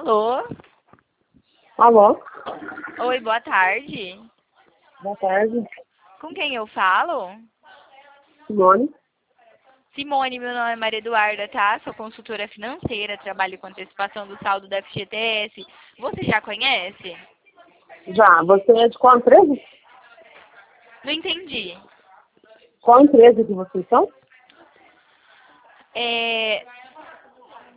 Alô? Alô? Oi, boa tarde. Boa tarde. Com quem eu falo? Simone? Simone, meu nome é Maria Eduarda, tá? Sou consultora financeira, trabalho com antecipação do saldo da FGTS. Você já conhece? Já. Você é de qual empresa? Não entendi. Qual empresa que vocês são?